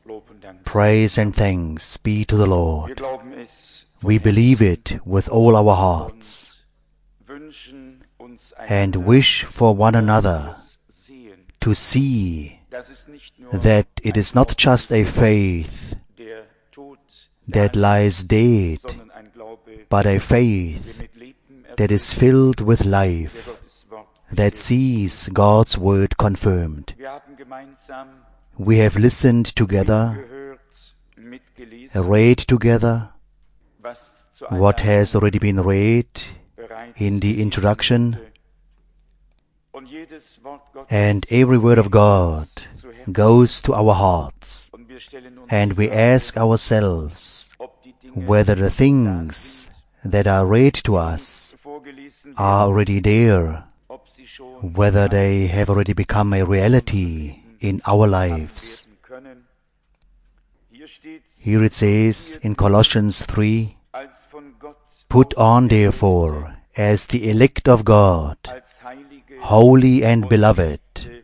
Praise and thanks be to the Lord. We believe it with all our hearts and wish for one another to see that it is not just a faith that lies dead, but a faith that is filled with life, that sees God's word confirmed. We have listened together, read together what has already been read in the introduction, and every word of God goes to our hearts, and we ask ourselves whether the things that are read to us are already there, whether they have already become a reality in our lives. Here it says in Colossians 3, "Put on therefore, as the elect of God, holy and beloved,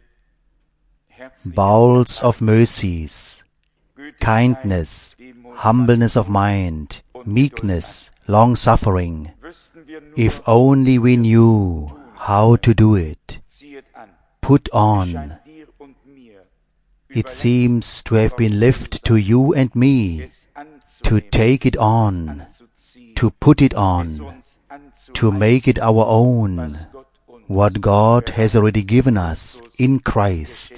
bowels of mercies, kindness, humbleness of mind, meekness, long-suffering. If only we knew how to do it. Put on." It seems to have been left to you and me to take it on, to put it on, to make it our own, what God has already given us in Christ.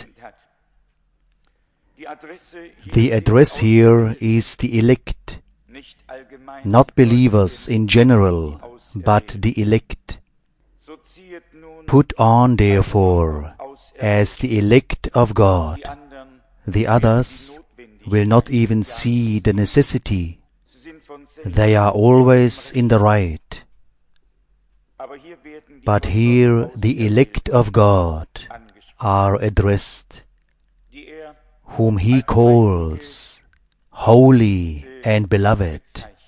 The address here is the elect, not believers in general, but the elect. Put on, therefore, as the elect of God. The others will not even see the necessity. They are always in the right. But here the elect of God are addressed, whom He calls holy and beloved,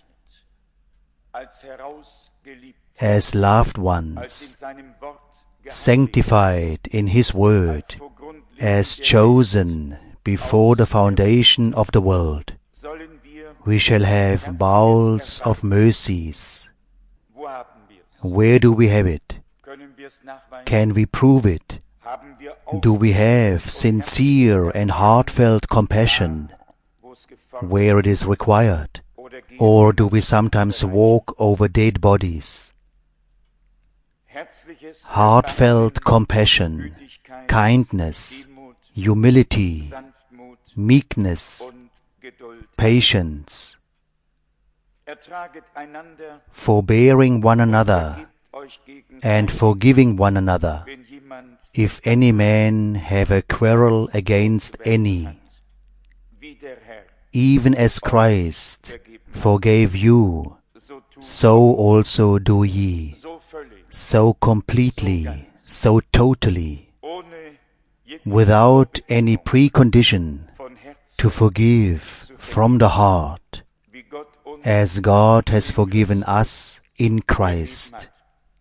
as loved ones, sanctified in His word, as chosen before the foundation of the world. We shall have bowels of mercies. Where do we have it? Can we prove it? Do we have sincere and heartfelt compassion where it is required? Or do we sometimes walk over dead bodies? Heartfelt compassion, kindness, humility, meekness, patience, forbearing one another and forgiving one another, if any man have a quarrel against any, even as Christ forgave you, so also do ye, so completely, so totally, without any precondition, to forgive from the heart, as God has forgiven us in Christ.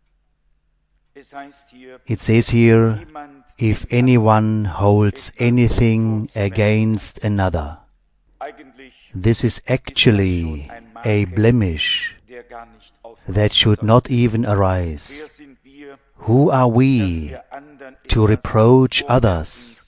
It says here, if anyone holds anything against another. This is actually a blemish that should not even arise. Who are we to reproach others?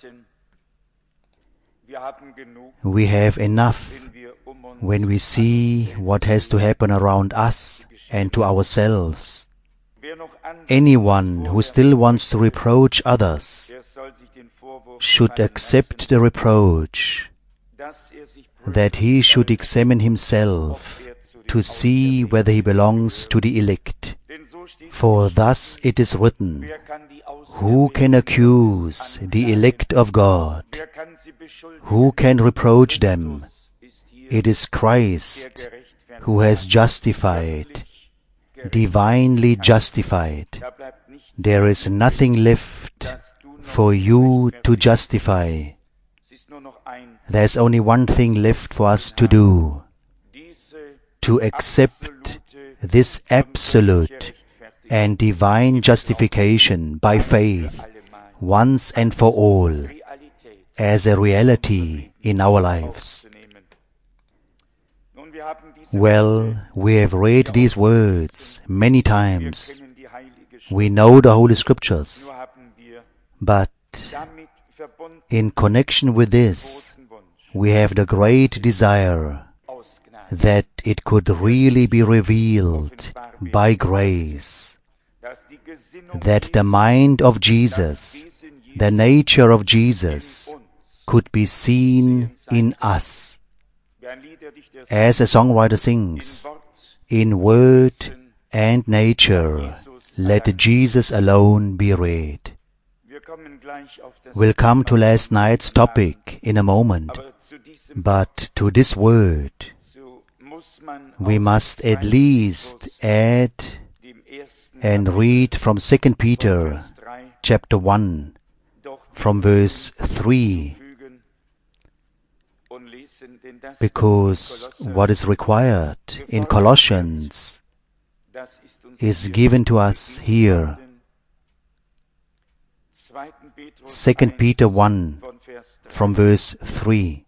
We have enough when we see what has to happen around us and to ourselves. Anyone who still wants to reproach others should accept the reproach that he should examine himself to see whether he belongs to the elect. For thus it is written, who can accuse the elect of God? Who can reproach them? It is Christ who has justified, divinely justified. There is nothing left for you to justify. There's only one thing left for us to do, to accept this absolute and divine justification by faith, once and for all, as a reality in our lives. Well, we have read these words many times. We know the Holy Scriptures. But in connection with this, we have the great desire that it could really be revealed by grace, that the mind of Jesus, the nature of Jesus, could be seen in us. As a songwriter sings, in word and nature, let Jesus alone be read. We'll come to last night's topic in a moment, but to this word, we must at least add and read from 2 Peter chapter 1, from verse 3, because what is required in Colossians is given to us here. 2 Peter 1, from verse 3,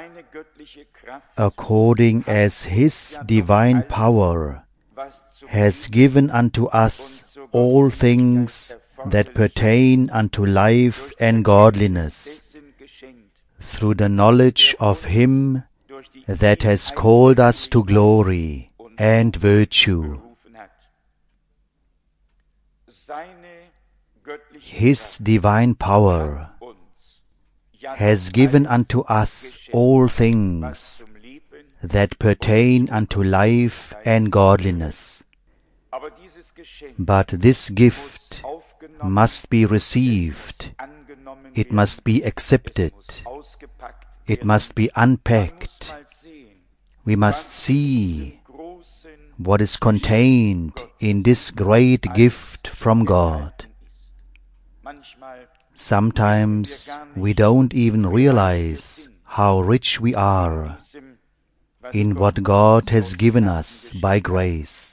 according as His divine power has given unto us all things that pertain unto life and godliness, through the knowledge of Him that has called us to glory and virtue. His divine power has given unto us all things that pertain unto life and godliness. But this gift must be received, it must be accepted, it must be unpacked. We must see what is contained in this great gift from God. Sometimes we don't even realize how rich we are in what God has given us by grace.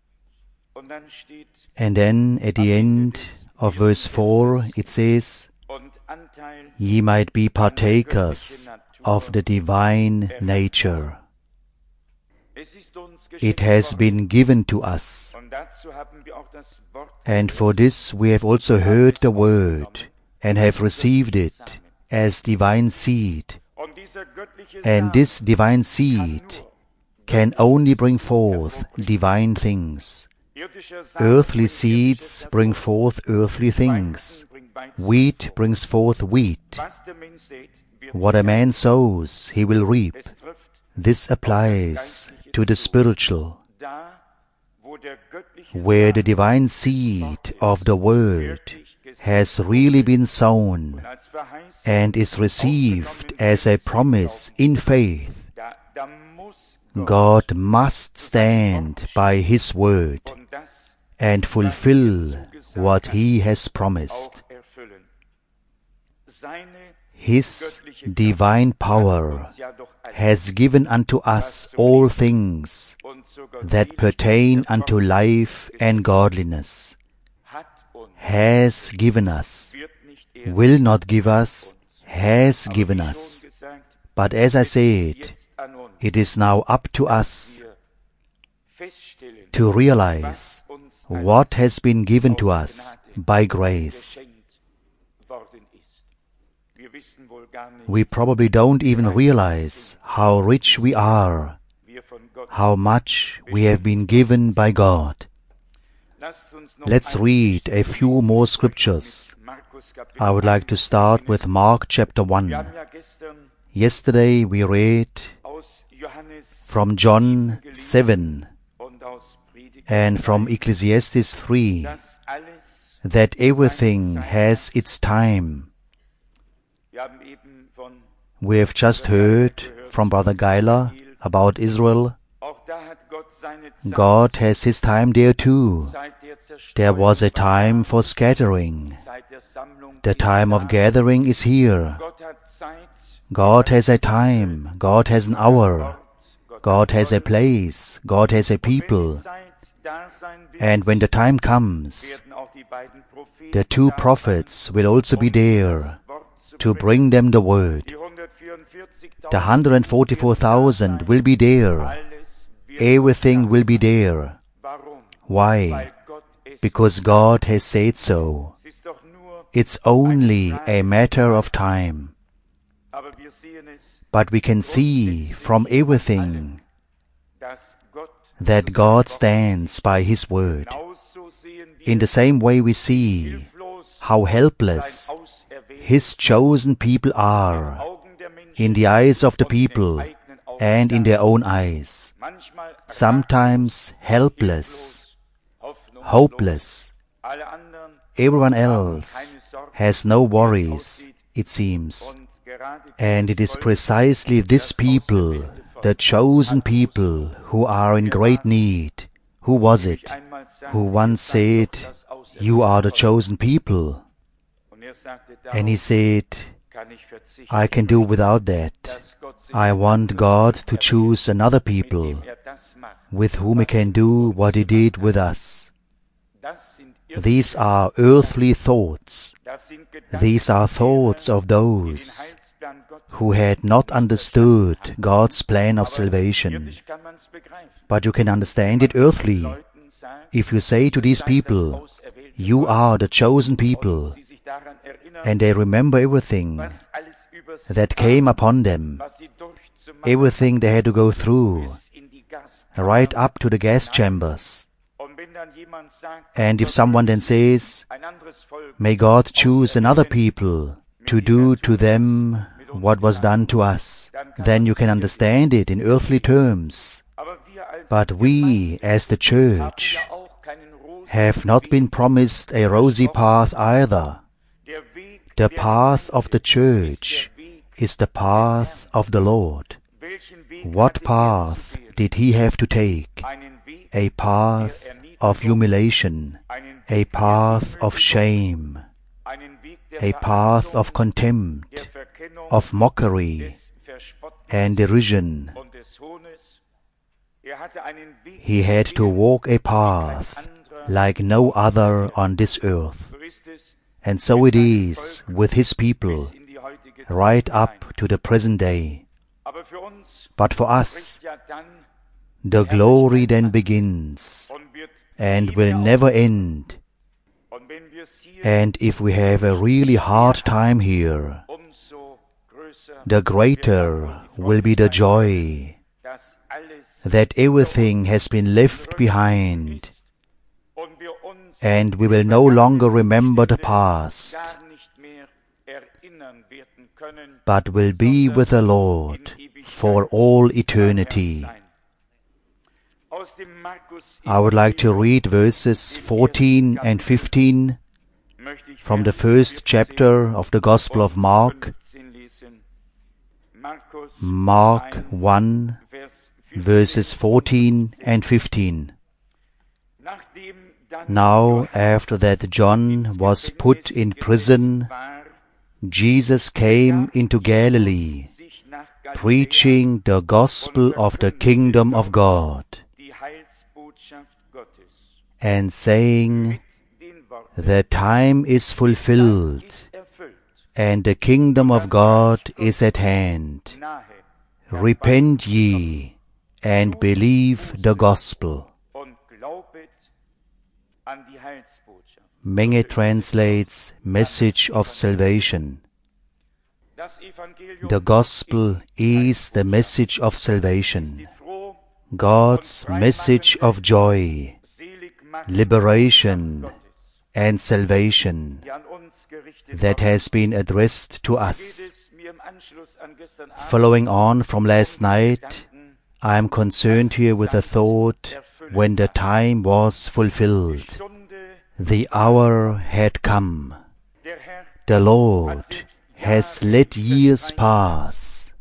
And then at the end of verse 4 it says, ye might be partakers of the divine nature. It has been given to us, and for this we have also heard the word and have received it as divine seed. And this divine seed can only bring forth divine things. Earthly seeds bring forth earthly things. Wheat brings forth wheat. What a man sows, he will reap. This applies to the spiritual. Where the divine seed of the Word has really been sown and is received as a promise in faith, God must stand by His Word and fulfill what He has promised. His divine power has given unto us all things that pertain unto life and godliness. Has given us, will not give us, has given us. But as I said, it is now up to us to realize what has been given to us by grace. We probably don't even realize how rich we are, how much we have been given by God. Let's read a few more scriptures. I would like to start with Mark chapter 1. Yesterday we read from John 7 and from Ecclesiastes 3 that everything has its time. We have just heard from Brother Geiler about Israel. God has His time there too. There was a time for scattering. The time of gathering is here. God has a time. God has an hour. God has a place. God has a people. And when the time comes, the two prophets will also be there to bring them the word. The 144,000 will be there. Everything will be there. Why? Because God has said so. It's only a matter of time. But we can see from everything that God stands by His word. In the same way we see how helpless His chosen people are in the eyes of the people and in their own eyes. Sometimes helpless, hopeless. Everyone else has no worries, it seems. And it is precisely this people, the chosen people, who are in great need. Who was it who once said, "You are the chosen people"? And he said, "I can do without that. I want God to choose another people with whom He can do what He did with us." These are earthly thoughts. These are thoughts of those who had not understood God's plan of salvation. But you can understand it earthly. If you say to these people, "You are the chosen people," and they remember everything that came upon them, everything they had to go through, right up to the gas chambers. And if someone then says, "May God choose another people to do to them what was done to us," then you can understand it in earthly terms. But we, as the church, have not been promised a rosy path either. The path of the church is the path of the Lord. What path did He have to take? A path of humiliation, a path of shame, a path of contempt, of mockery and derision. He had to walk a path like no other on this earth. And so it is with His people, right up to the present day. But for us, the glory then begins and will never end. And if we have a really hard time here, the greater will be the joy that everything has been left behind, and we will no longer remember the past, but will be with the Lord for all eternity. I would like to read verses 14 and 15 from the first chapter of the Gospel of Mark. Mark 1, verses 14 and 15. Now, after that John was put in prison, Jesus came into Galilee, preaching the gospel of the kingdom of God, and saying, "The time is fulfilled, and the kingdom of God is at hand. Repent ye, and believe the gospel." Menge translates message of salvation. The gospel is the message of salvation, God's message of joy, liberation, and salvation that has been addressed to us. Following on from last night, I am concerned here with the thought, when the time was fulfilled, the hour had come. The Lord has let years pass.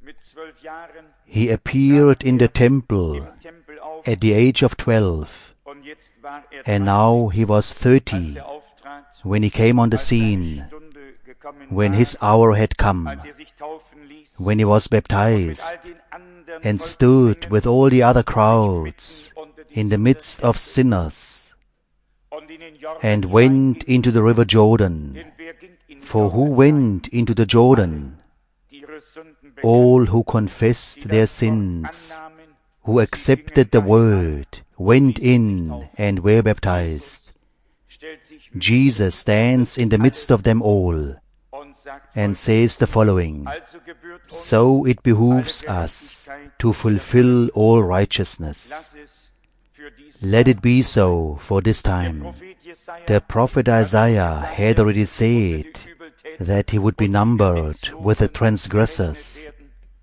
He appeared in the temple at the age of 12, and now He was 30 when He came on the scene, when His hour had come, when He was baptized and stood with all the other crowds in the midst of sinners, and went into the river Jordan. For who went into the Jordan? all who confessed their sins, who accepted the word, went in and were baptized. Jesus stands in the midst of them all and says the following: So it behooves us to fulfill all righteousness. Let it be so for this time. The prophet Isaiah had already said that he would be numbered with the transgressors.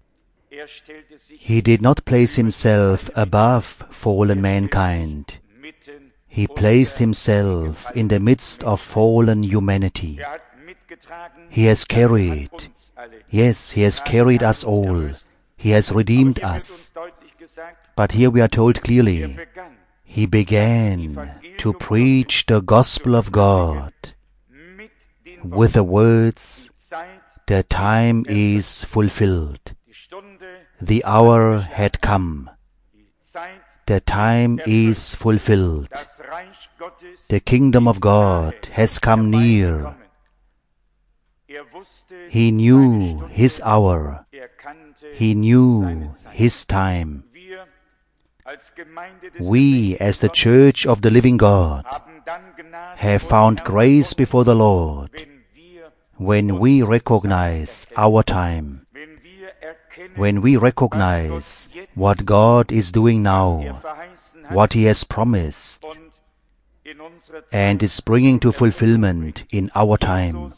He did not place himself above fallen mankind. He placed himself in the midst of fallen humanity. He has carried, yes, He has carried us all. He has redeemed us. But here we are told clearly, He began to preach the gospel of God with the words, the time is fulfilled. The hour had come. The time is fulfilled. The kingdom of God has come near. He knew His hour. He knew His time. We, as the Church of the Living God, have found grace before the Lord when we recognize our time, when we recognize what God is doing now, what He has promised, and is bringing to fulfillment in our time.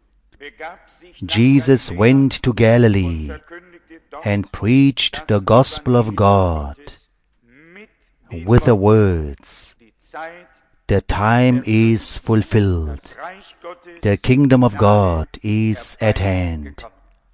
Jesus went to Galilee and preached the gospel of God with the words, the time is fulfilled. The kingdom of God is at hand.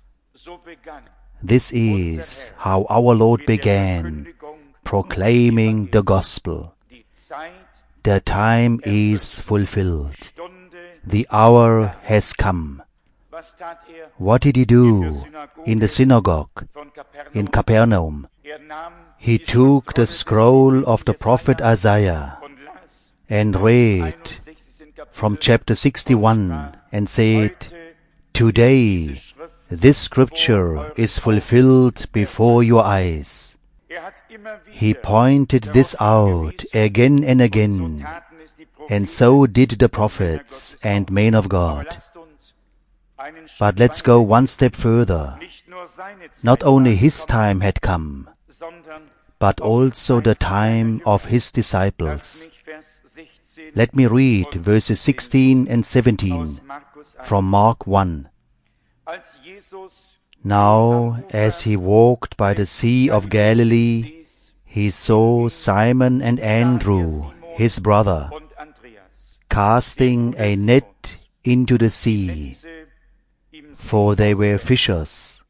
This is how our Lord began, proclaiming the gospel. The time is fulfilled. The hour has come. What did He do in the synagogue in Capernaum? He took the scroll of the prophet Isaiah and read from chapter 61 and said, Today this scripture is fulfilled before your eyes. He pointed this out again and again, and so did the prophets and men of God. But let's go one step further. Not only His time had come, but also the time of His disciples. Let me read verses 16 and 17 from Mark 1. Now, as He walked by the Sea of Galilee, He saw Simon and Andrew, his brother, casting a net into the sea, for they were fishers.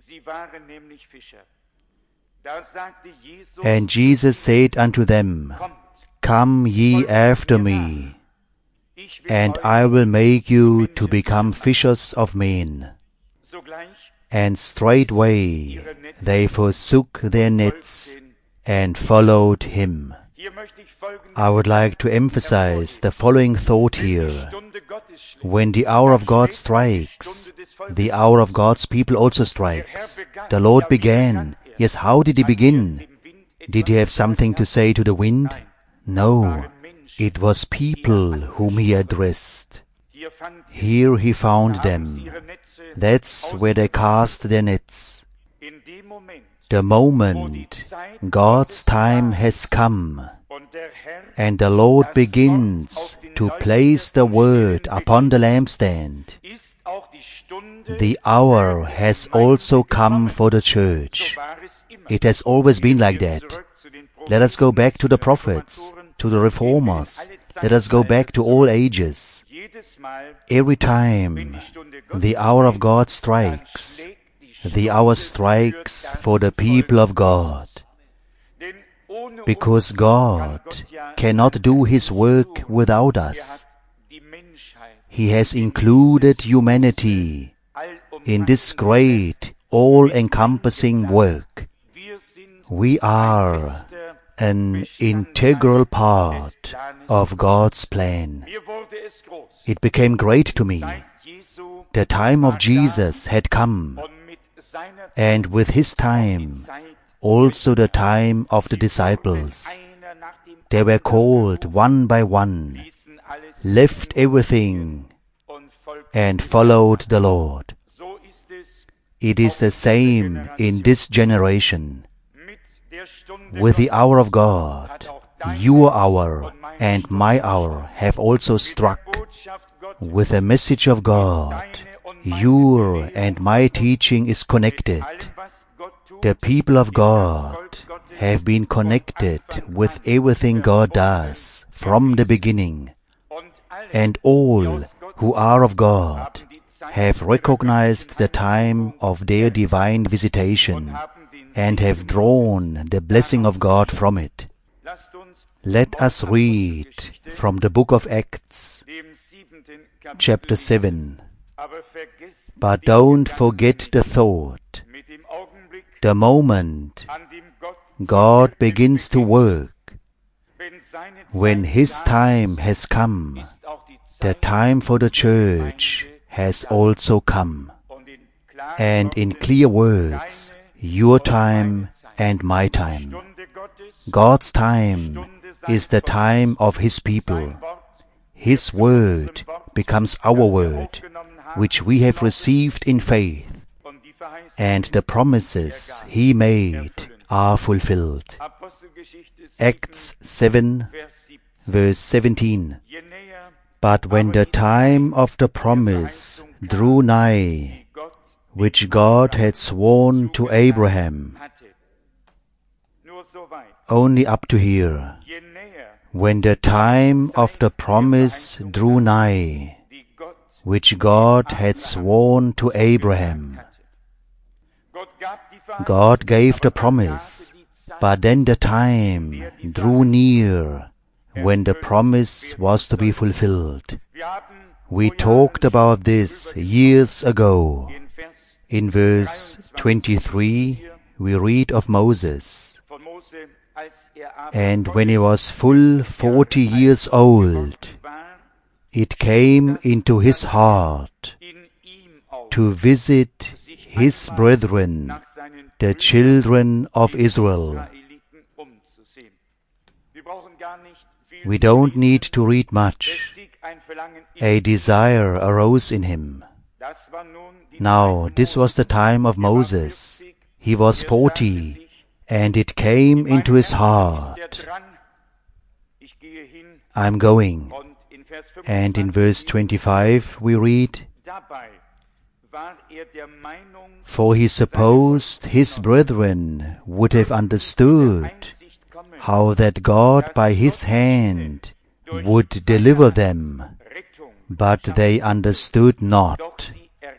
And Jesus said unto them, Come ye after me, and I will make you to become fishers of men. And straightway they forsook their nets and followed Him. I would like to emphasize the following thought here. When the hour of God strikes, the hour of God's people also strikes. The Lord began. Yes, how did He begin? Did He have something to say to the wind? No, it was people whom He addressed. Here He found them. That's where they cast their nets. The moment God's time has come, and the Lord begins to place the word upon the lampstand, the hour has also come for the church. It has always been like that. Let us go back to the prophets, to the reformers. Let us go back to all ages. Every time the hour of God strikes, the hour strikes for the people of God. Because God cannot do His work without us. He has included humanity in this great, all-encompassing work. We are an integral part of God's plan. It became great to me. The time of Jesus had come, and with His time, also the time of the disciples. They were called one by one, left everything, and followed the Lord. It is the same in this generation. With the hour of God, your hour and my hour have also struck. With the message of God, your and my teaching is connected. The people of God have been connected with everything God does from the beginning. And all who are of God have recognized the time of their divine visitation and have drawn the blessing of God from it. Let us read from the book of Acts, chapter 7. But don't forget the thought. The moment God begins to work, when His time has come, the time for the church has also come. And in clear words, your time and my time. God's time is the time of His people. His word becomes our word, which we have received in faith, and the promises He made are fulfilled. Acts 7, verse 17. But when the time of the promise drew nigh, which God had sworn to Abraham, only up to here. When the time of the promise drew nigh, which God had sworn to Abraham. God gave the promise, but then the time drew near when the promise was to be fulfilled. We talked about this years ago. In verse 23, we read of Moses. And when he was full 40 years old, it came into his heart to visit his brethren, the children of Israel. We don't need to read much. A desire arose in him. Now, this was the time of Moses. He was 40, and it came into his heart, I'm going. And in verse 25 we read, for he supposed his brethren would have understood how that God by His hand would deliver them, but they understood not.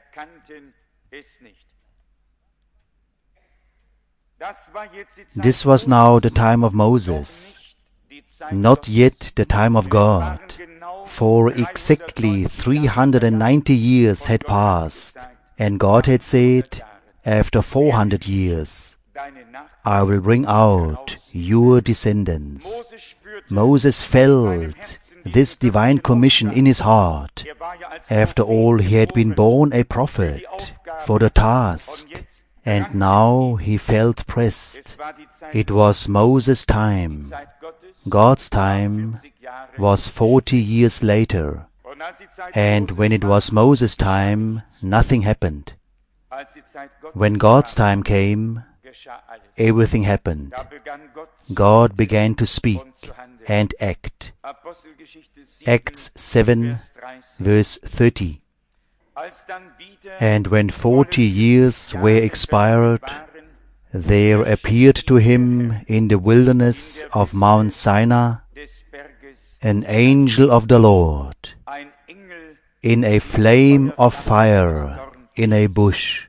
This was now the time of Moses, not yet the time of God, for exactly 390 years had passed, and God had said, after 400 years, I will bring out your descendants. Moses felt this divine commission in his heart. After all, he had been born a prophet for the task, and now he felt pressed. It was Moses' time. God's time was 40 years later, and when it was Moses' time, nothing happened. When God's time came, everything happened. God began to speak and act. Acts 7, verse 30. And when 40 years were expired, there appeared to him in the wilderness of Mount Sinai an angel of the Lord, in a flame of fire, in a bush.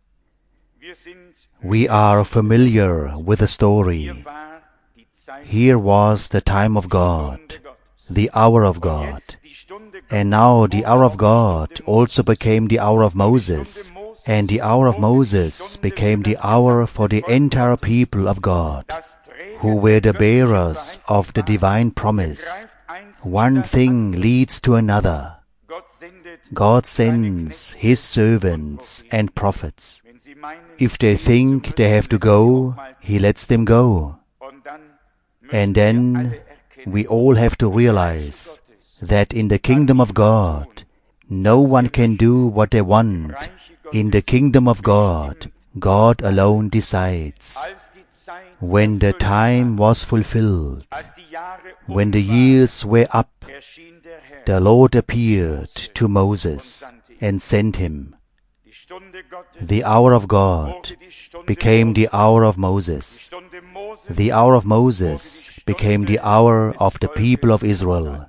We are familiar with the story. Here was the time of God, the hour of God. And now the hour of God also became the hour of Moses, and the hour of Moses became the hour for the entire people of God, who were the bearers of the divine promise. One thing leads to another. God sends His servants and prophets. If they think they have to go, He lets them go. And then we all have to realize that in the kingdom of God, no one can do what they want. In the kingdom of God, God alone decides. When the time was fulfilled, when the years were up, the Lord appeared to Moses and sent him. The hour of God became the hour of Moses. The hour of Moses became the hour of the people of Israel.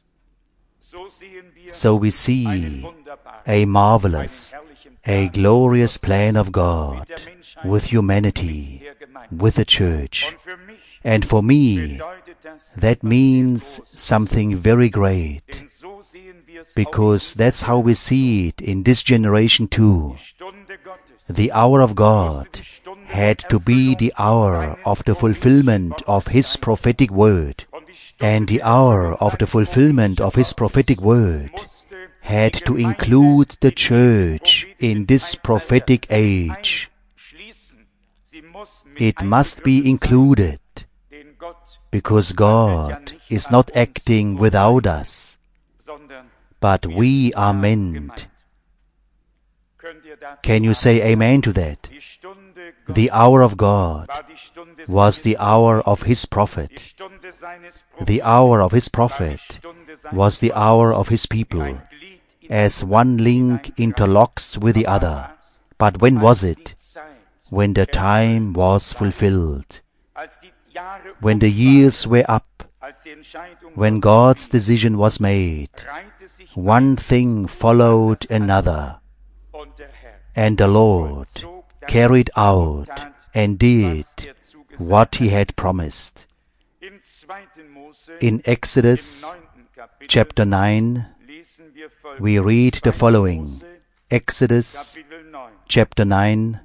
So we see a marvelous, a glorious plan of God with humanity, with the church. And for me, that means something very great, because that's how we see it in this generation too. The hour of God had to be the hour of the fulfillment of His prophetic word. And the hour of the fulfillment of His prophetic word had to include the church in this prophetic age. It must be included, because God is not acting without us, but we are meant. Can you say amen to that? The hour of God was the hour of His prophet. The hour of His prophet was the hour of His people, as one link interlocks with the other. But when was it? When the time was fulfilled. When the years were up. When God's decision was made. One thing followed another. And the Lord carried out and did what He had promised. In Exodus chapter 9, we read the following. Exodus chapter 9,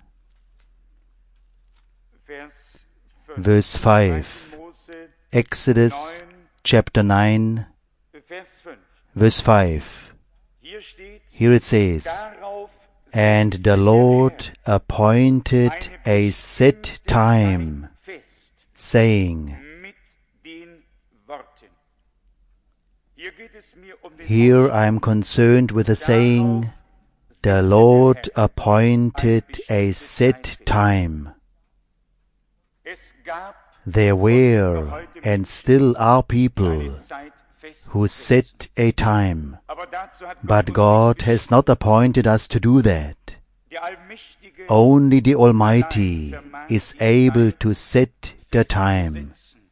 verse 5. Exodus chapter 9, verse 5. Here it says, "And the Lord appointed a set time, saying," here I am concerned with the saying, "The Lord appointed a set time." There were and still are people who set a time, but God has not appointed us to do that. Only the Almighty is able to set the time.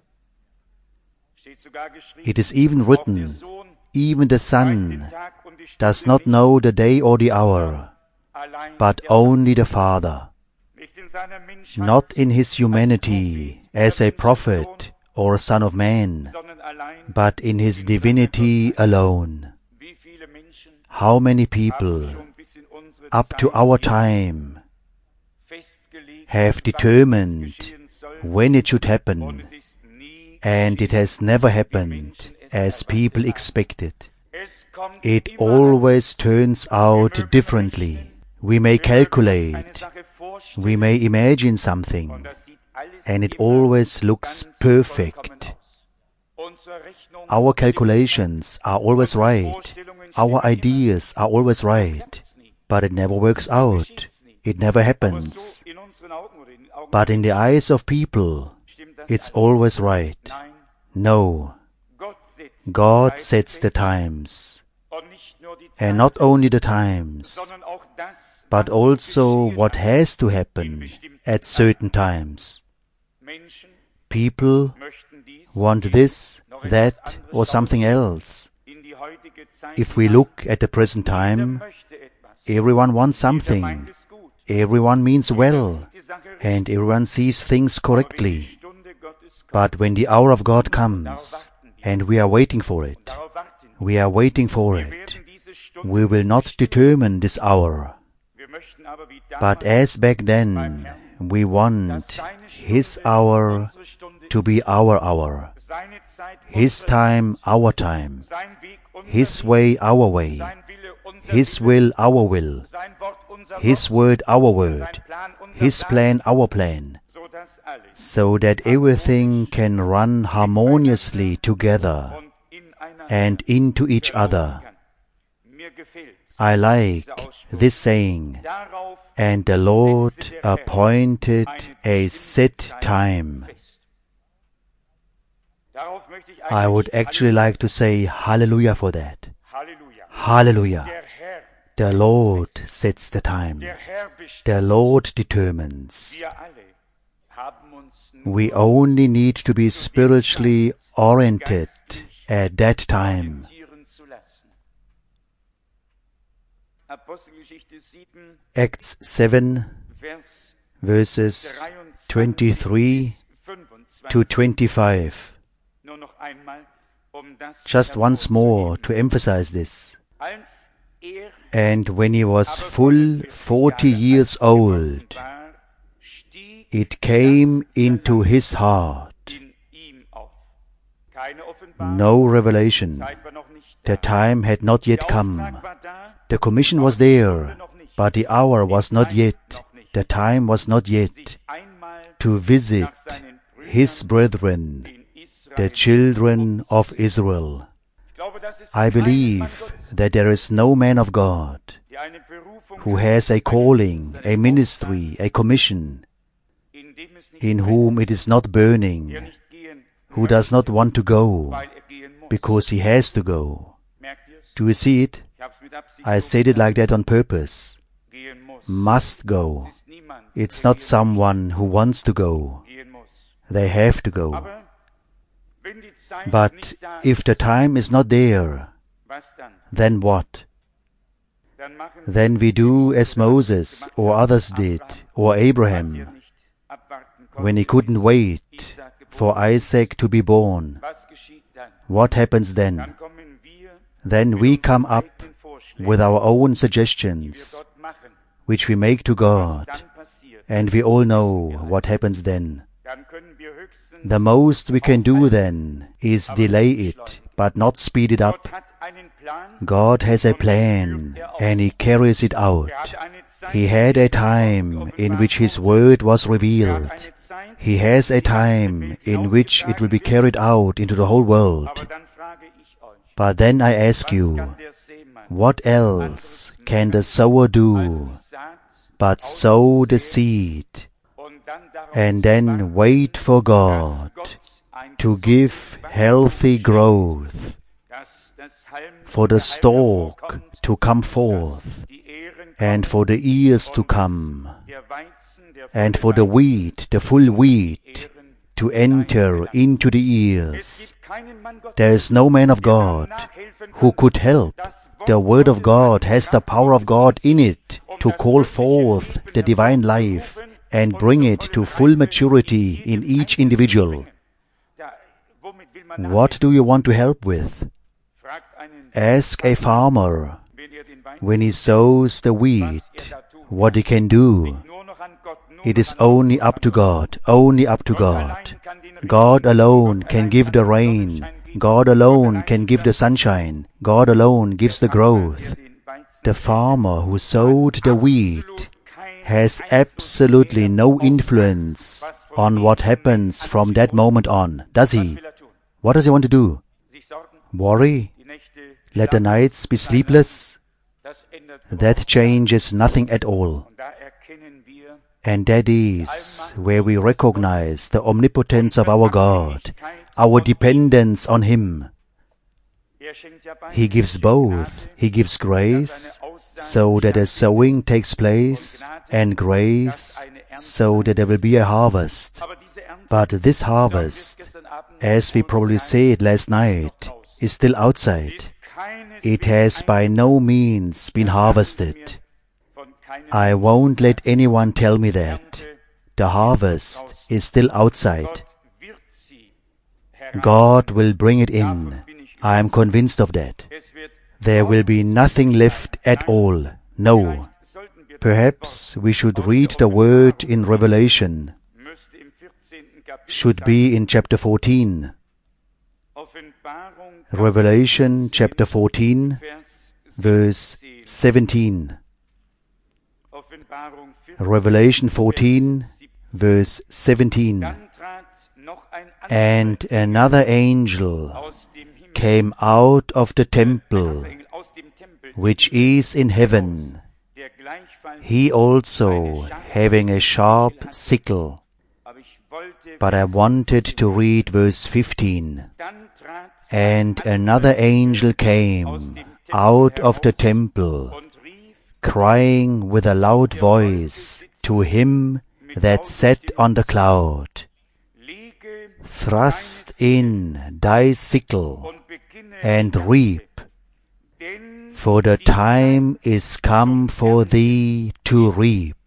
It is even written, even the Son does not know the day or the hour, but only the Father. Not in His humanity as a prophet or a son of man, but in His divinity alone. How many people, up to our time, have determined when it should happen, and it has never happened as people expected. It always turns out differently. We may calculate, we may imagine something, and it always looks perfect. Our calculations are always right. Our ideas are always right. But it never works out. It never happens. But in the eyes of people, it's always right. No. God sets the times. And not only the times, but also what has to happen at certain times. People want this, that, or something else. If we look at the present time, everyone wants something. Everyone means well, and everyone sees things correctly. But when the hour of God comes, and we are waiting for it, we will not determine this hour. But as back then, we want His hour to be our hour, His time our time, His way our way, His will our will, His word our word, His plan our plan, so that everything can run harmoniously together and into each other. I like this saying, and the Lord appointed a set time. I would actually like to say hallelujah for that. Hallelujah. The Lord sets the time. The Lord determines. We only need to be spiritually oriented at that time. Acts 7, verses 23 to 25. Just once more to emphasize this. And when he was full 40 years old, it came into his heart. No revelation. The time had not yet come. The commission was there, but the hour was not yet. The time was not yet to visit his brethren, the children of Israel. I believe that there is no man of God who has a calling, a ministry, a commission, in whom it is not burning, who does not want to go, because he has to go. Do you see it? I said it like that on purpose. Must go. It's not someone who wants to go. They have to go. But if the time is not there, then what? Then we do as Moses or others did, or Abraham, when he couldn't wait for Isaac to be born. What happens then? Then we come up with our own suggestions, which we make to God, and we all know what happens then. The most we can do then is delay it, but not speed it up. God has a plan, and He carries it out. He had a time in which His word was revealed. He has a time in which it will be carried out into the whole world. But then I ask you, what else can the sower do but sow the seed and then wait for God to give healthy growth, for the stalk to come forth, and for the ears to come, and for the wheat, the full wheat, to enter into the ears? There is no man of God who could help. The Word of God has the power of God in it to call forth the divine life and bring it to full maturity in each individual. What do you want to help with? Ask a farmer when he sows the wheat what he can do. It is only up to God, only up to God. God alone can give the rain. God alone can give the sunshine. God alone gives the growth. The farmer who sowed the wheat has absolutely no influence on what happens from that moment on, does he? What does he want to do? Worry? Let the nights be sleepless? That changes nothing at all. And that is where we recognize the omnipotence of our God, our dependence on Him. He gives both. He gives grace so that a sowing takes place, and grace so that there will be a harvest. But this harvest, as we probably said last night, is still outside. It has by no means been harvested. I won't let anyone tell me that. The harvest is still outside. God will bring it in. I am convinced of that. There will be nothing left at all. No. Perhaps we should read the word in Revelation. Should be in chapter 14. Revelation chapter 14, verse 17. Revelation 14, verse 17. And another angel came out of the temple, which is in heaven, he also having a sharp sickle. But I wanted to read verse 15. And another angel came out of the temple, crying with a loud voice to him that sat on the cloud, Thrust in thy sickle and reap, for the time is come for thee to reap.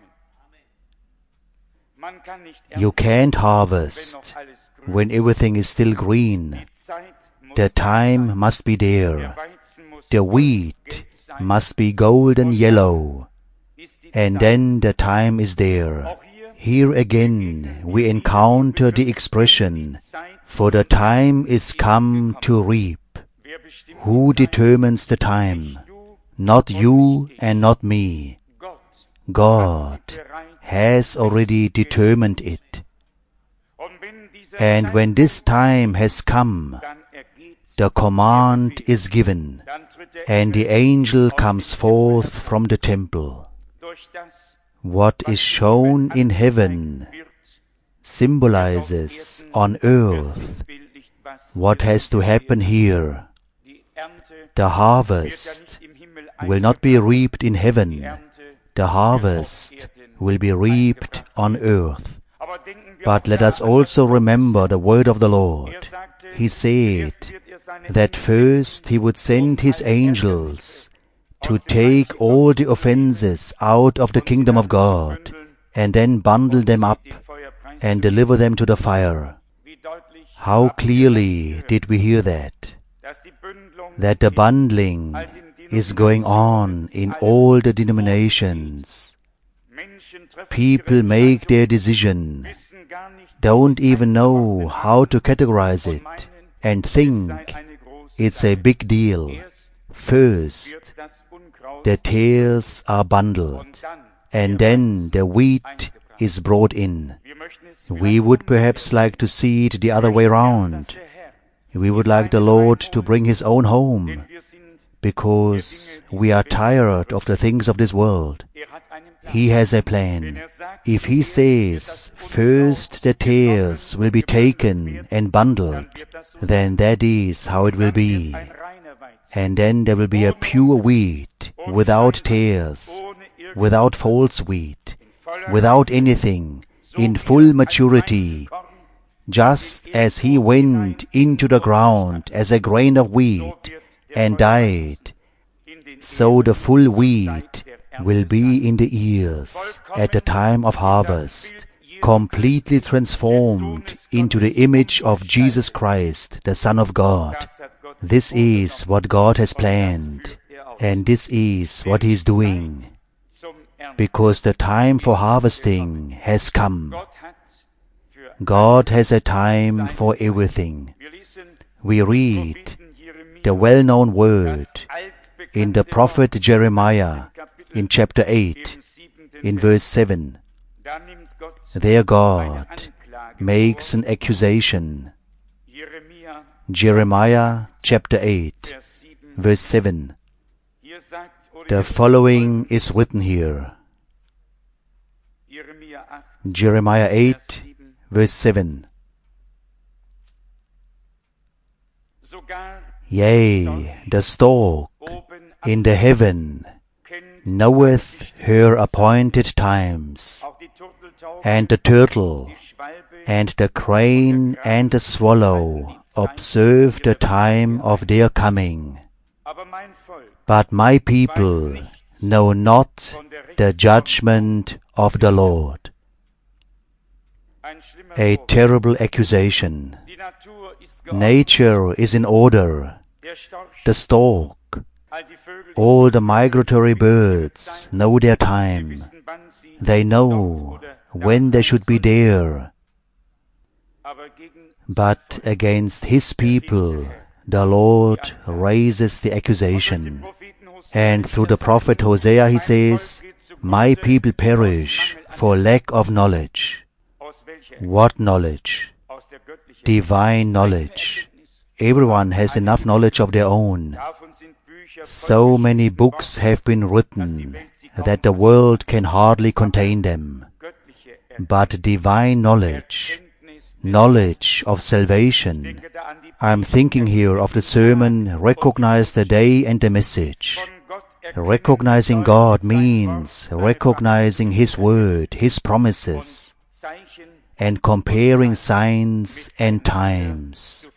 You can't harvest when everything is still green. The time must be there. The wheat must be golden yellow, and then the time is there. Here again we encounter the expression, for the time is come to reap. Who determines the time? Not you and not me. God has already determined it. And when this time has come, the command is given, and the angel comes forth from the temple. What is shown in heaven symbolizes on earth what has to happen here. The harvest will not be reaped in heaven. The harvest will be reaped on earth. But let us also remember the word of the Lord. He said that first He would send His angels to take all the offenses out of the kingdom of God, and then bundle them up and deliver them to the fire. How clearly did we hear that? That the bundling is going on in all the denominations. People make their decision, don't even know how to categorize it, and think it's a big deal. First, the tares are bundled, and then the wheat is brought in. We would perhaps like to see it the other way around. We would like the Lord to bring His own home, because we are tired of the things of this world. He has a plan. If He says, first the tares will be taken and bundled, then that is how it will be. And then there will be a pure wheat, without tares, without false wheat, without anything, in full maturity. Just as He went into the ground as a grain of wheat and died, so the full wheat will be in the ears at the time of harvest, completely transformed into the image of Jesus Christ, the Son of God. This is what God has planned, and this is what He is doing, because the time for harvesting has come. God has a time for everything. We read the well-known word in the prophet Jeremiah in chapter 8, in verse 7. There God makes an accusation. Jeremiah chapter 8, verse 7. The following is written here. Jeremiah 8, verse 7. Yea, the stork in the heaven knoweth her appointed times, and the turtle, and the crane, and the swallow observe the time of their coming. But my people know not the judgment of the Lord. A terrible accusation. Nature is in order. The stork, all the migratory birds know their time. They know when they should be there. But against His people, the Lord raises the accusation. And through the prophet Hosea he says, "My people perish for lack of knowledge." What knowledge? Divine knowledge. Everyone has enough knowledge of their own. So many books have been written that the world can hardly contain them. But divine knowledge, knowledge of salvation. I'm thinking here of the sermon, Recognize the Day and the Message. Recognizing God means recognizing His Word, His promises, and comparing signs and times.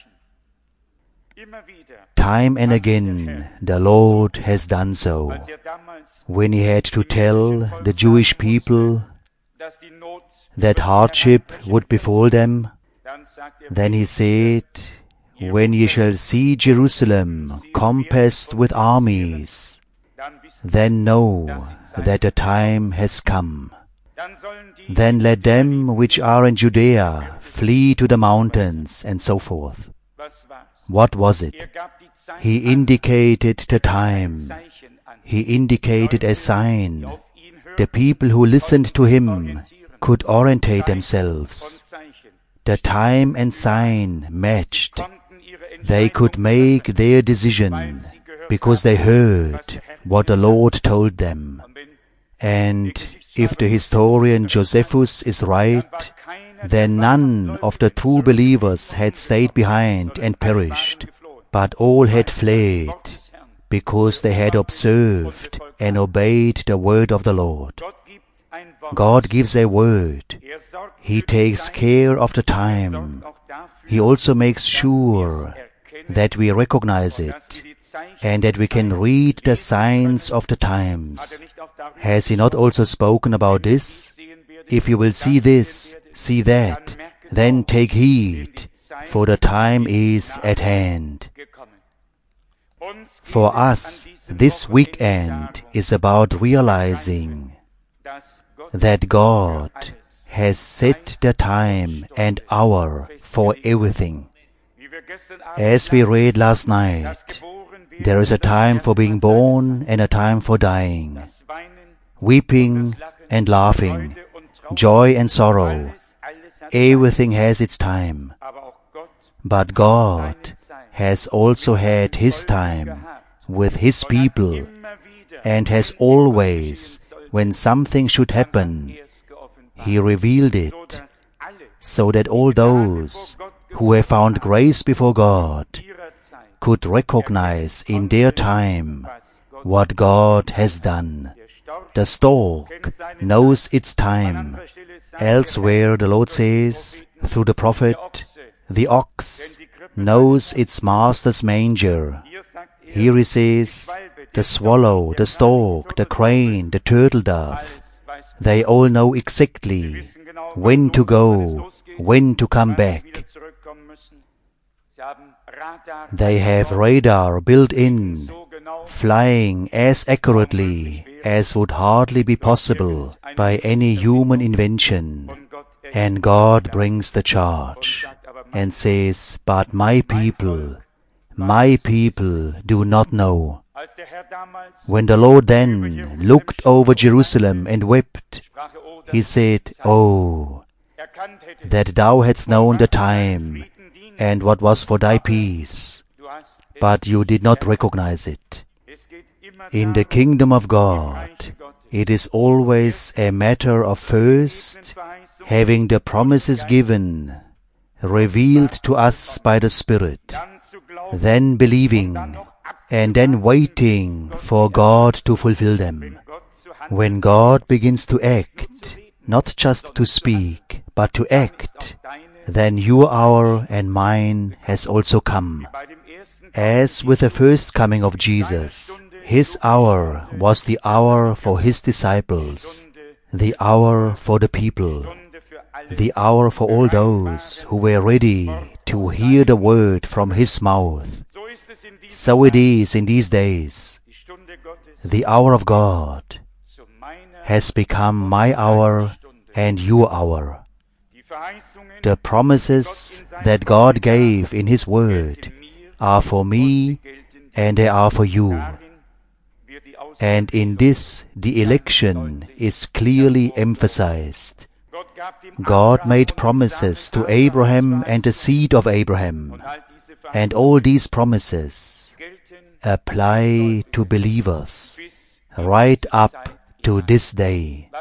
Time and again the Lord has done so. When He had to tell the Jewish people that hardship would befall them, then He said, "When ye shall see Jerusalem compassed with armies, then know that the time has come. Then let them which are in Judea flee to the mountains," and so forth. What was it? He indicated the time. He indicated a sign. The people who listened to Him could orientate themselves. The time and sign matched. They could make their decision because they heard what the Lord told them. And if the historian Josephus is right, then none of the true believers had stayed behind and perished, but all had fled, because they had observed and obeyed the word of the Lord. God gives a word. He takes care of the time. He also makes sure that we recognize it and that we can read the signs of the times. Has He not also spoken about this? If you will see this, see that, then take heed, for the time is at hand. For us, this weekend is about realizing that God has set the time and hour for everything. As we read last night, there is a time for being born and a time for dying, weeping and laughing, joy and sorrow. Everything has its time. But God has also had His time with His people, and has always, when something should happen, He revealed it, so that all those who have found grace before God could recognize in their time what God has done. The stork knows its time. Elsewhere the Lord says, through the prophet, the ox knows its master's manger. Here He says, the swallow, the stork, the crane, the turtle dove, they all know exactly when to go, when to come back. They have radar built in, flying as accurately as would hardly be possible by any human invention. And God brings the charge and says, "But my people do not know." When the Lord then looked over Jerusalem and wept, He said, "Oh, that thou hadst known the time and what was for thy peace, but you did not recognize it." In the kingdom of God, it is always a matter of first having the promises given, revealed to us by the Spirit, then believing, and then waiting for God to fulfill them. When God begins to act, not just to speak, but to act, then your hour and mine has also come. As with the first coming of Jesus, His hour was the hour for His disciples, the hour for the people, the hour for all those who were ready to hear the word from His mouth. So it is in these days. The hour of God has become my hour and your hour. The promises that God gave in His word are for me and they are for you. And in this, the election is clearly emphasized. God made promises to Abraham and the seed of Abraham. And all these promises apply to believers right up to this day.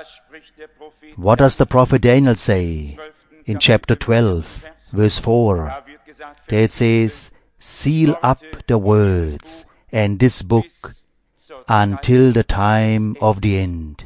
What does the prophet Daniel say in chapter 12, verse 4? There it says, "Seal up the words and this book until the time of the end."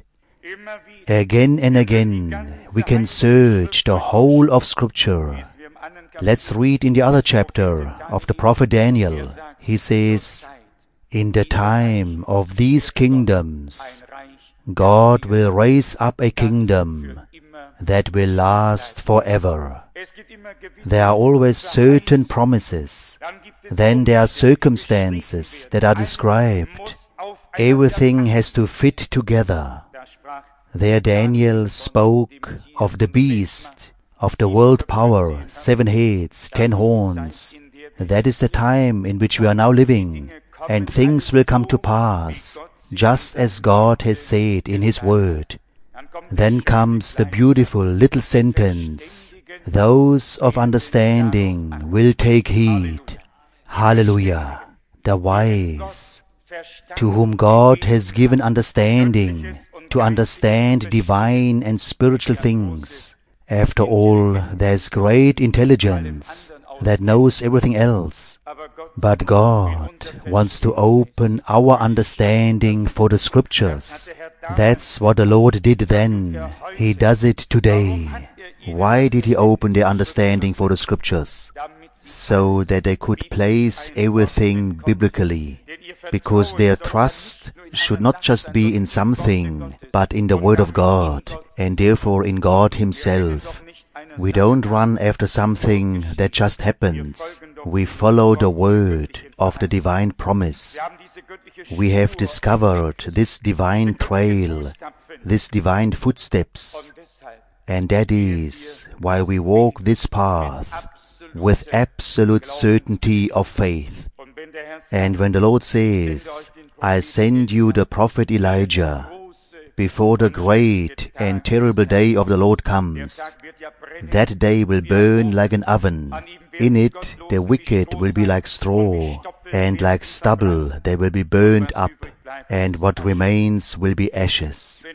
Again and again, we can search the whole of Scripture. Let's read in the other chapter of the prophet Daniel. He says, "In the time of these kingdoms, God will raise up a kingdom that will last forever." There are always certain promises. Then there are circumstances that are described. Everything has to fit together. There Daniel spoke of the beast, of the world power, 7 heads, 10 horns. That is the time in which we are now living, and things will come to pass, just as God has said in His Word. Then comes the beautiful little sentence, "Those of understanding will take heed." Hallelujah! The wise, to whom God has given understanding, to understand divine and spiritual things. After all, there's great intelligence that knows everything else. But God wants to open our understanding for the Scriptures. That's what the Lord did then. He does it today. Why did He open their understanding for the Scriptures? So that they could place everything biblically. Because their trust should not just be in something, but in the Word of God, and therefore in God Himself. We don't run after something that just happens. We follow the word of the divine promise. We have discovered this divine trail, this divine footsteps, and that is why we walk this path with absolute certainty of faith. And when the Lord says, "I send you the prophet Elijah," before the great and terrible day of the Lord comes, that day will burn like an oven. In it the wicked will be like straw, and like stubble they will be burned up, and what remains will be ashes.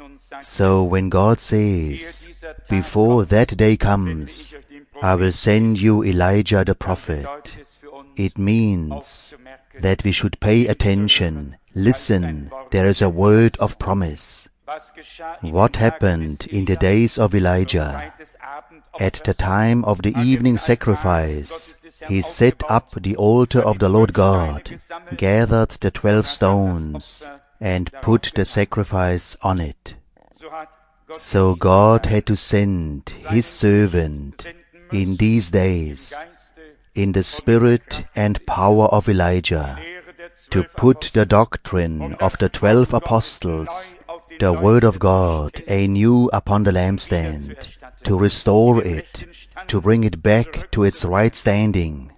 So when God says, "Before that day comes, I will send you Elijah the prophet," it means that we should pay attention. Listen, there is a word of promise. What happened in the days of Elijah? At the time of the evening sacrifice, he set up the altar of the Lord God, gathered the 12 stones, and put the sacrifice on it. So God had to send His servant in these days, in the spirit and power of Elijah, to put the doctrine of the 12 apostles, the Word of God, anew upon the lampstand, to restore it, to bring it back to its right standing.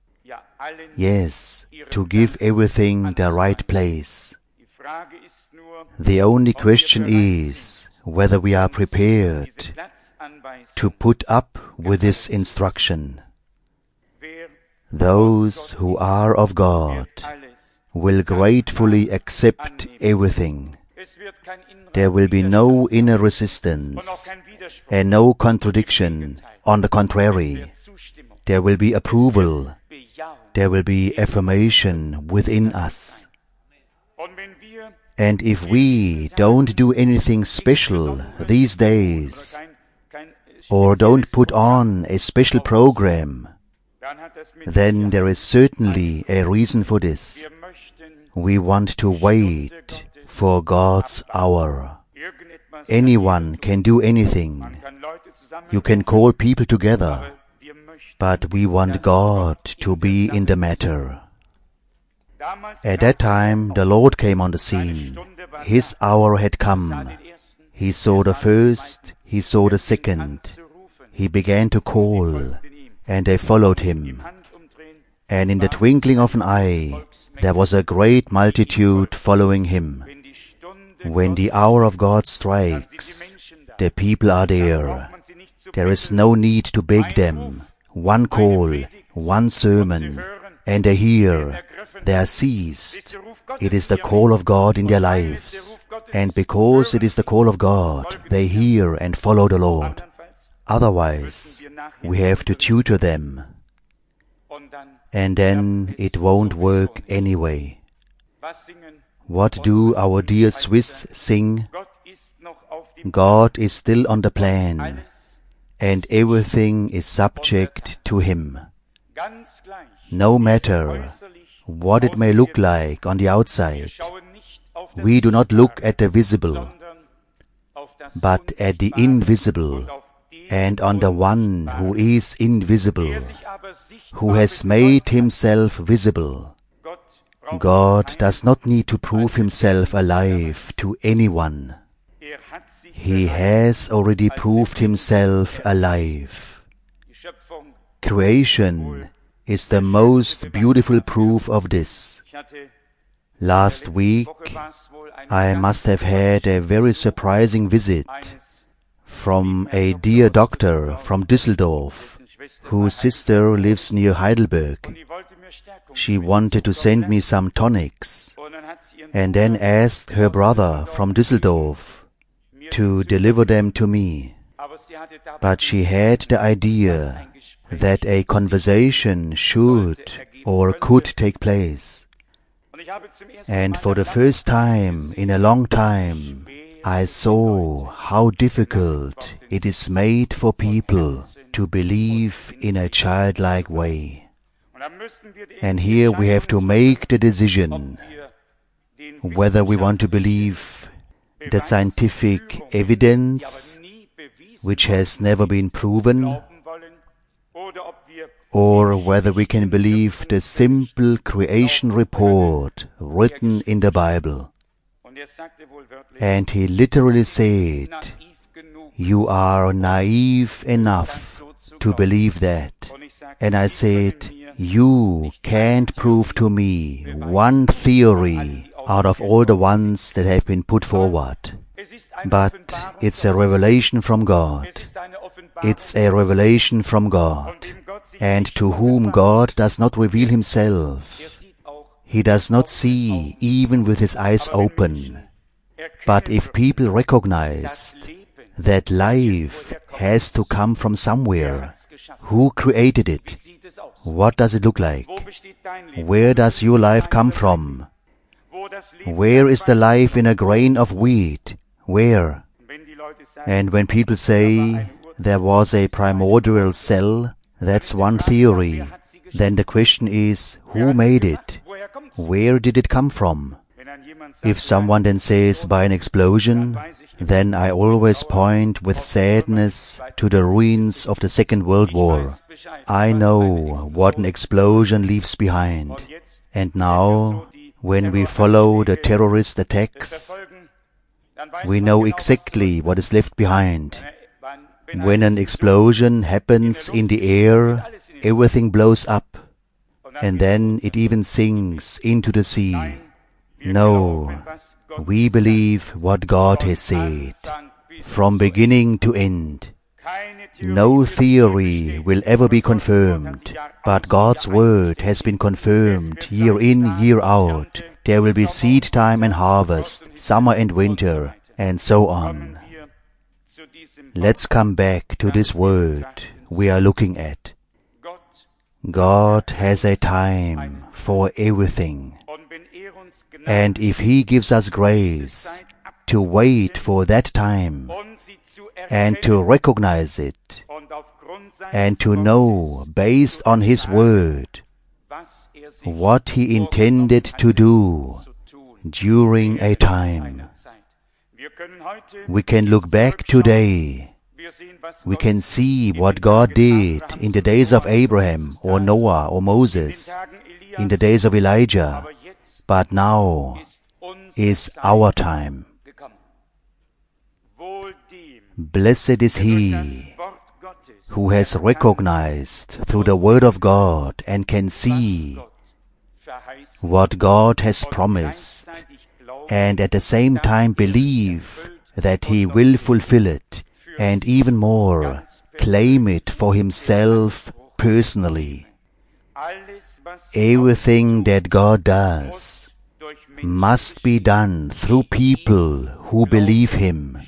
Yes, to give everything the right place. The only question is whether we are prepared to put up with this instruction. Those who are of God will gratefully accept everything. There will be no inner resistance and no contradiction. On the contrary, there will be approval. There will be affirmation within us. And if we don't do anything special these days, or don't put on a special program, then there is certainly a reason for this. We want to wait for God's hour. Anyone can do anything. You can call people together, but we want God to be in the matter. At that time, the Lord came on the scene. His hour had come. He saw the first, He saw the second. He began to call, and they followed Him. and in the twinkling of an eye there was a great multitude following him. When the hour of God strikes, the people are there. There is no need to beg them. One call, one sermon, and they hear. They are seized. It is the call of God in their lives. And because it is the call of God, they hear and follow the Lord. Otherwise, we have to tutor them. And then it won't work anyway. What do our dear Swiss sing? God is still on the plan, and everything is subject to Him. No matter what it may look like on the outside, we do not look at the visible, but at the invisible, and on the One who is invisible, who has made Himself visible. God does not need to prove Himself alive to anyone. He has already proved Himself alive. Creation is the most beautiful proof of this. Last week, I must have had a very surprising visit from a dear doctor from Düsseldorf, whose sister lives near Heidelberg. She wanted to send me some tonics, and then asked her brother from Düsseldorf to deliver them to me. But she had the idea that a conversation should or could take place. And for the first time in a long time, I saw how difficult it is made for people to believe in a childlike way. And here we have to make the decision whether we want to believe the scientific evidence, which has never been proven, or whether we can believe the simple creation report written in the Bible. And he literally said, "You are naive enough to believe that." And I said, "You can't prove to me one theory out of all the ones that have been put forward. But it's a revelation from God. It's a revelation from God. And to whom God does not reveal Himself, He does not see even with His eyes open. But if people recognized that life has to come from somewhere, who created it? What does it look like? Where does your life come from? Where is the life in a grain of wheat? Where? And when people say there was a primordial cell, that's one theory. Then the question is, who made it? Where did it come from? If someone then says by an explosion, then I always point with sadness to the ruins of the Second World War. I know what an explosion leaves behind. And now, when we follow the terrorist attacks, we know exactly what is left behind. When an explosion happens in the air, everything blows up, and then it even sinks into the sea. No, we believe what God has said, from beginning to end. No theory will ever be confirmed, but God's word has been confirmed year in, year out. There will be seed time and harvest, summer and winter, and so on. Let's come back to this word we are looking at. God has a time for everything. And if He gives us grace to wait for that time and to recognize it and to know, based on His word, what He intended to do during a time, we can look back today. We can see what God did in the days of Abraham or Noah or Moses, in the days of Elijah. But now is our time. Blessed is he who has recognized through the Word of God and can see what God has promised, and at the same time believe that He will fulfill it, and even more, claim it for himself personally. Everything that God does must be done through people who believe Him.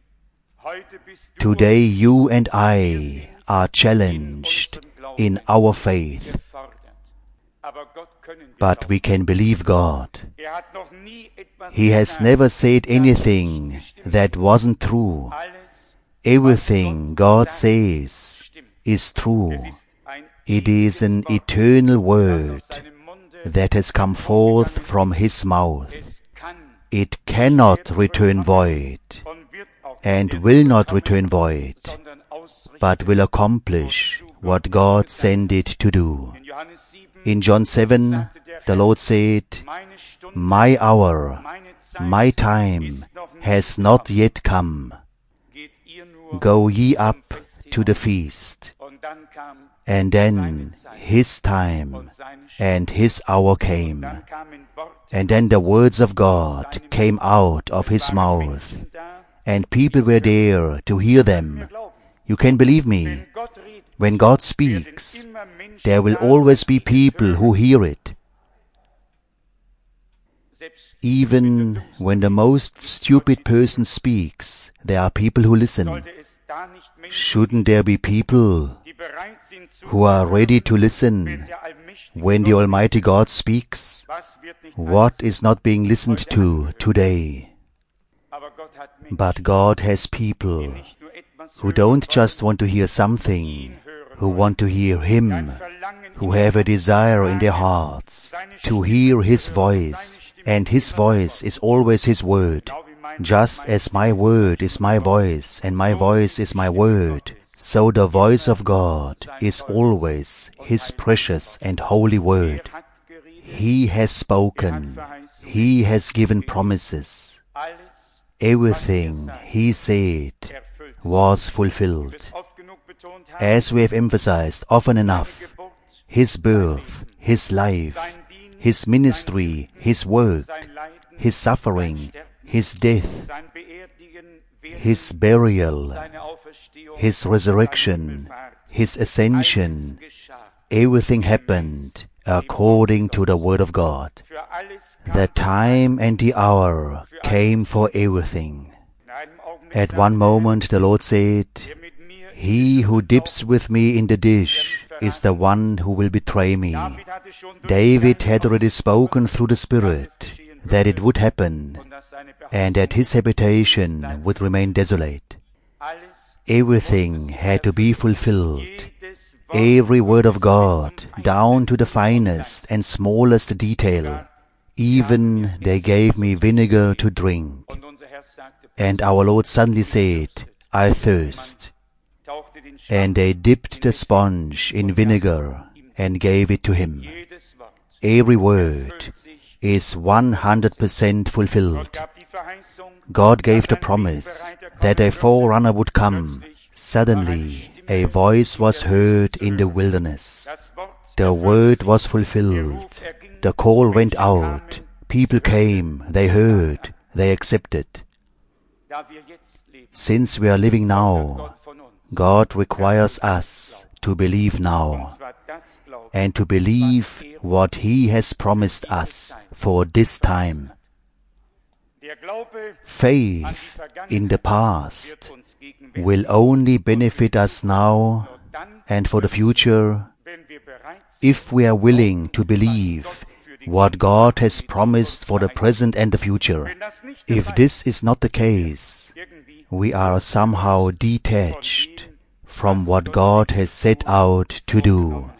Today you and I are challenged in our faith, but we can believe God. He has never said anything that wasn't true. Everything God says is true. It is an eternal word that has come forth from His mouth. It cannot return void, and will not return void, but will accomplish what God sent it to do. In John 7, the Lord said, "My hour, my time has not yet come. Go ye up to the feast." And then His time and His hour came. And then the words of God came out of His mouth, and people were there to hear them. You can believe me. When God speaks, there will always be people who hear it. Even when the most stupid person speaks, there are people who listen. Shouldn't there be people who are ready to listen when the Almighty God speaks? What is not being listened to today? But God has people who don't just want to hear something, who want to hear Him, who have a desire in their hearts to hear His voice, and His voice is always His word. Just as my word is my voice, and my voice is my word, so the voice of God is always His precious and holy word. He has spoken. He has given promises. Everything He said was fulfilled. As we have emphasized often enough, His birth, His life, His ministry, His work, His suffering, His death, His burial, His resurrection, His ascension, everything happened according to the Word of God. The time and the hour came for everything. At one moment the Lord said, "He who dips with me in the dish is the one who will betray me." David had already spoken through the Spirit that it would happen, and that his habitation would remain desolate. Everything had to be fulfilled. Every word of God, down to the finest and smallest detail. Even they gave me vinegar to drink. And our Lord suddenly said, "I thirst." And they dipped the sponge in vinegar and gave it to him. Every word is 100% fulfilled. God gave the promise that a forerunner would come. Suddenly, a voice was heard in the wilderness. The word was fulfilled. The call went out. People came, they heard, they accepted. Since we are living now, God requires us to believe now, and to believe what He has promised us for this time. Faith in the past will only benefit us now and for the future if we are willing to believe what God has promised for the present and the future. If this is not the case, we are somehow detached from what God has set out to do.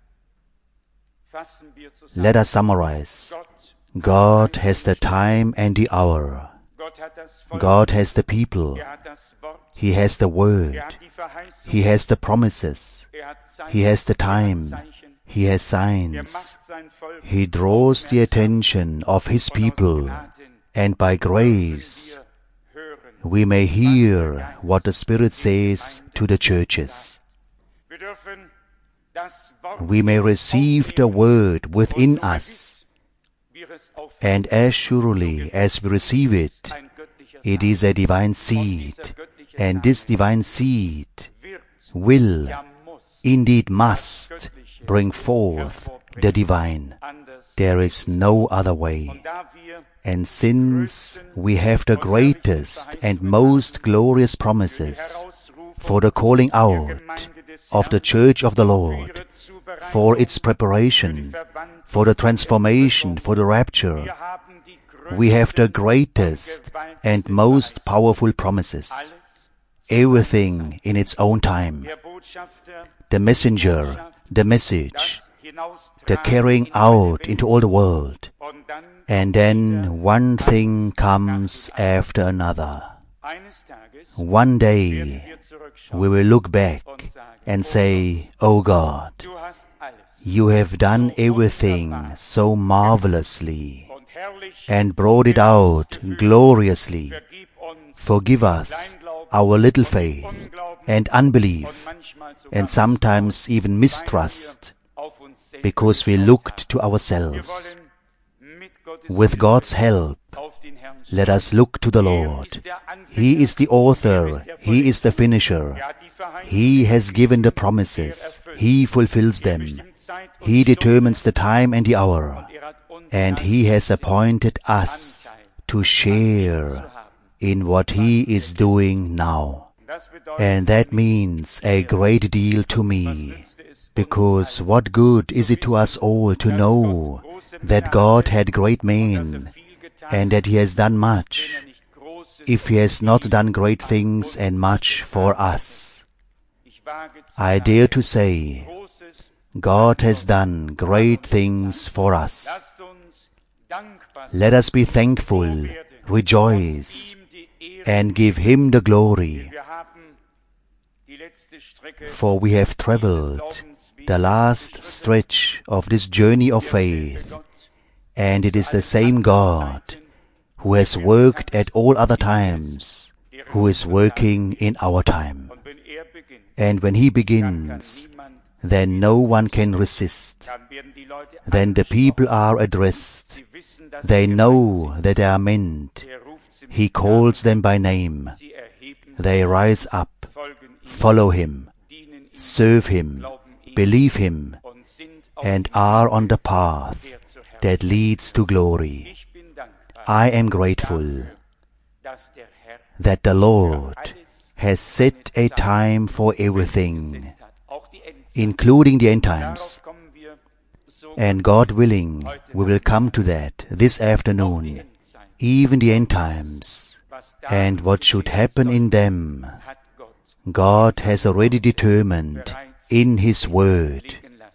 Let us summarize. God has the time and the hour. God has the people. He has the word. He has the promises. He has the time. He has signs. He draws the attention of His people, and by grace we may hear what the Spirit says to the churches. we may receive the Word within us, and as surely as we receive it, it is a divine seed, and this divine seed will, indeed must, bring forth the divine. There is no other way. And since we have the greatest and most glorious promises for the calling out of the Church of the Lord, for its preparation, for the transformation, for the rapture, we have the greatest and most powerful promises. Everything in its own time. The messenger, the message, the carrying out into all the world. And then one thing comes after another. One day we will look back and say, "Oh God, you have done everything so marvelously and brought it out gloriously. Forgive us our little faith and unbelief and sometimes even mistrust, because we looked to ourselves. With God's help, let us look to the Lord. He is the author, He is the finisher. He has given the promises, He fulfills them. He determines the time and the hour, and He has appointed us to share in what He is doing now. And that means a great deal to me, because what good is it to us all to know that God had great men and that He has done much, if He has not done great things and much for us? I dare to say, God has done great things for us. Let us be thankful, rejoice, and give Him the glory. For we have traveled the last stretch of this journey of faith, and it is the same God who has worked at all other times, who is working in our time. And when He begins, then no one can resist. Then the people are addressed. They know that they are meant. He calls them by name. They rise up, follow Him, serve Him, believe Him, and are on the path that leads to glory. I am grateful that the Lord has set a time for everything, including the end times. And God willing, we will come to that this afternoon, even the end times, and what should happen in them. God has already determined in His Word,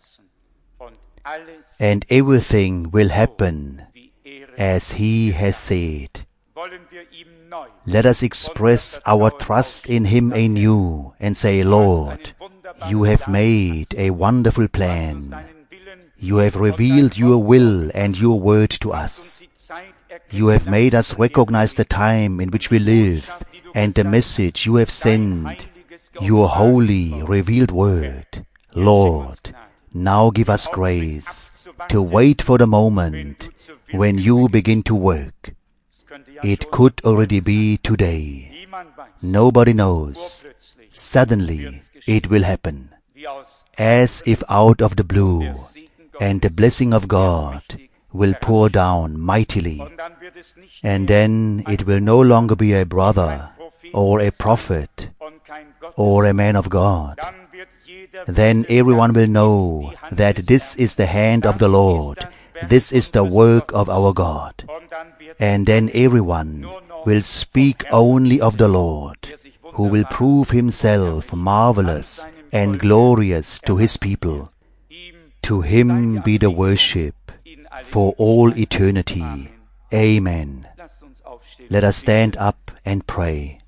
and everything will happen as He has said. Let us express our trust in Him anew and say, "Lord, you have made a wonderful plan. You have revealed your will and your word to us. You have made us recognize the time in which we live and the message you have sent, your holy, revealed word. Lord, now give us grace to wait for the moment when you begin to work. It could already be today. Nobody knows. Suddenly it will happen, as if out of the blue, and the blessing of God will pour down mightily. And then it will no longer be a brother or a prophet or a man of God. Then everyone will know that this is the hand of the Lord, this is the work of our God. And then everyone will speak only of the Lord, who will prove Himself marvelous and glorious to His people. To Him be the worship for all eternity. Amen. Let us stand up and pray.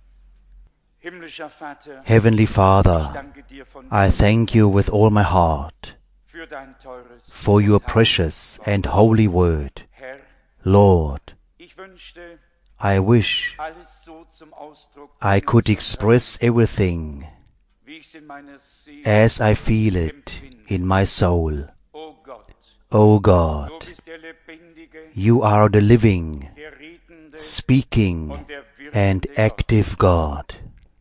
Heavenly Father, I thank You with all my heart for Your precious and holy word. Lord, I wish I could express everything as I feel it in my soul. O God, you are the living, speaking, and active God.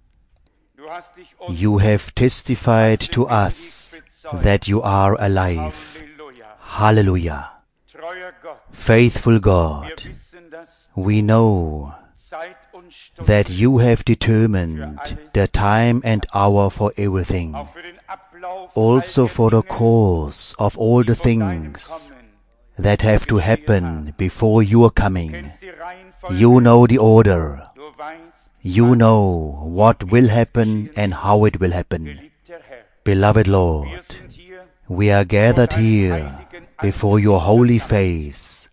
You have testified to us that you are alive. Hallelujah. Faithful God, we know that you have determined the time and hour for everything, also for the course of all the things that have to happen before your coming. You know the order. You know what will happen and how it will happen. Beloved Lord, we are gathered here before your holy face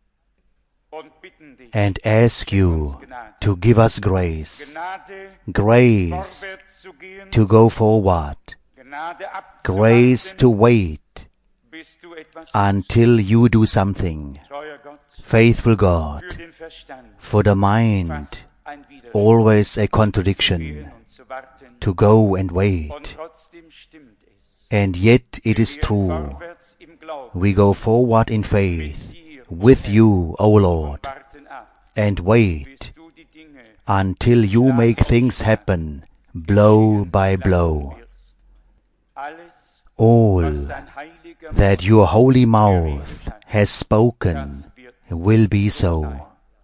and ask you to give us grace, grace to go forward, grace to wait until you do something. Faithful God, for the mind, always a contradiction, to go and wait. And yet it is true. We go forward in faith with you, O Lord, and wait until you make things happen blow by blow. All that your holy mouth has spoken will be so.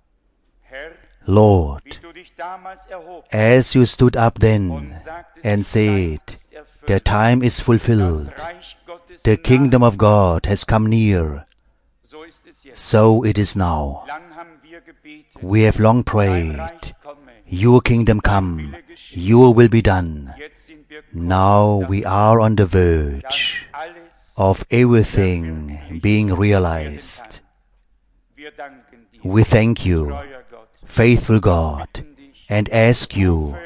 Lord, as you stood up then and said, the time is fulfilled, the kingdom of God has come near, so it is now. We have long prayed, your kingdom come, your will be done. Now we are on the verge of everything being realized. We thank you, faithful God, and ask you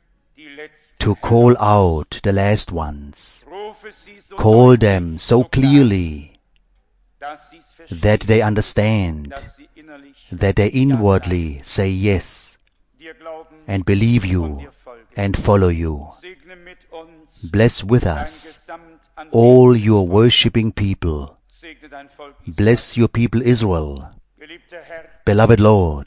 to call out the last ones. Call them so clearly that they understand, that they inwardly say yes and believe you and follow you. Bless with us all your worshipping people. Bless your people Israel. Beloved Lord,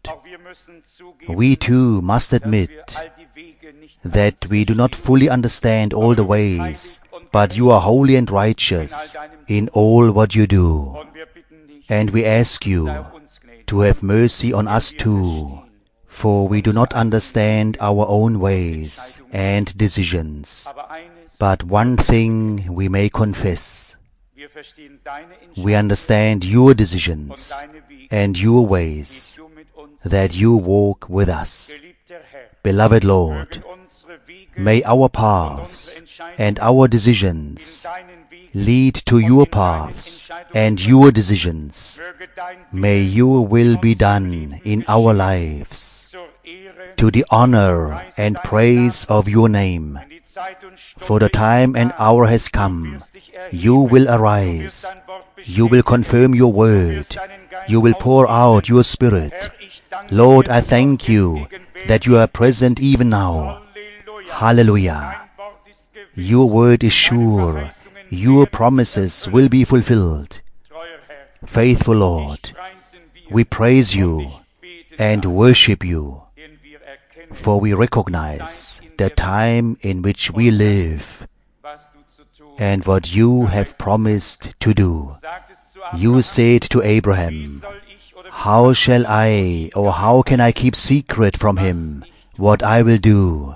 we too must admit that we do not fully understand all the ways, but you are holy and righteous in all what you do. And we ask you to have mercy on us too, for we do not understand our own ways and decisions. But one thing we may confess: we understand your decisions and your ways, that you walk with us. Beloved Lord, may our paths and our decisions lead to your paths and your decisions. May your will be done in our lives, to the honor and praise of your name. For the time and hour has come. You will arise. You will confirm your word. You will pour out your Spirit. Lord, I thank you that you are present even now. Hallelujah. Your word is sure. Your promises will be fulfilled. Faithful Lord, we praise you and worship you, for we recognize the time in which we live and what you have promised to do. You said to Abraham, how shall I, or how can I keep secret from him what I will do?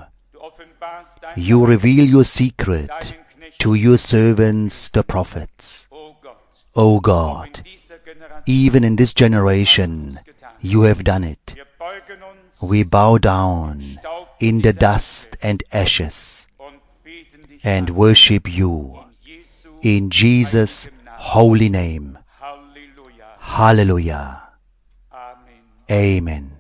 You reveal your secret to your servants, the prophets. O God, even in this generation, you have done it. We bow down in the dust and ashes and worship you in Jesus' holy name. Hallelujah. Amen.